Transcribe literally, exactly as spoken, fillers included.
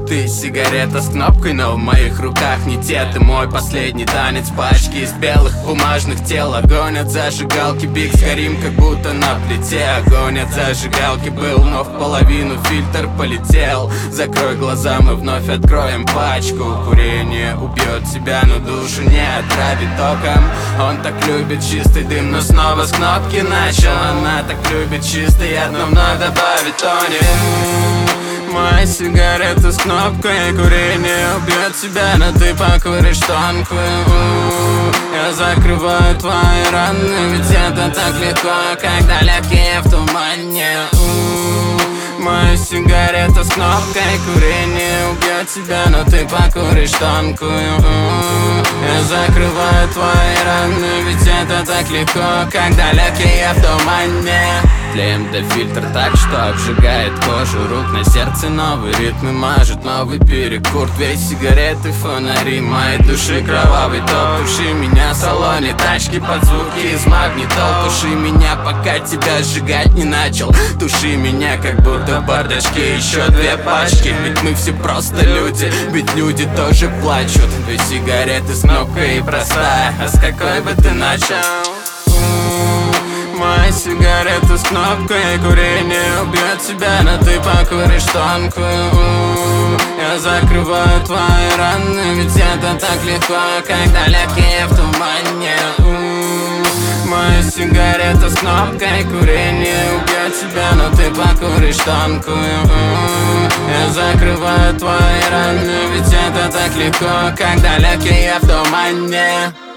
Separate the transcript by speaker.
Speaker 1: Ты сигарета с кнопкой, но в моих руках не те. Ты мой последний танец, пачки из белых бумажных тел. Огонь от зажигалки, биг, сгорим, как будто на плите. Огонь от зажигалки был, но в половину фильтр полетел. Закрой глаза, мы вновь откроем пачку. Курение убьет тебя, но душу не отравит током. Он так любит чистый дым, но снова с кнопки начал. Она так любит чистый яд, но вновь добавит тоник. Моя сигарета с кнопкой, курение убьет тебя, но ты покуришь тонкую. Я закрываю твои раны, ведь это так легко, когда легкие в тумане. Моя сигарета с кнопкой, курение убьет тебя, но ты покуришь тонкую. Я закрываю твои раны, ведь это так легко, когда легкие в тумане. Тлеем до фильтр так, что обжигает кожу рук. На сердце новый ритм и мажет новый перекур. Две сигареты, фонари моей души, кровавый топ. Туши меня в салоне тачки под звуки из магнитол. Туши меня, пока тебя сжигать не начал. Туши меня, как будто в бардачке еще две пачки. Ведь мы все просто люди, ведь люди тоже плачут. Две сигареты с кнопкой и простая. А с какой бы ты начал? Моя сигарета с кнопкой, курение убьет тебя, но ты покуришь тонкую. Я закрываю твои раны, ведь это так легко, когда легкие в тумане. Моя сигарета с кнопкой, курение убьет тебя, но ты покуришь тонкую. Я закрываю твои раны, ведь это так легко, когда легкие в тумане.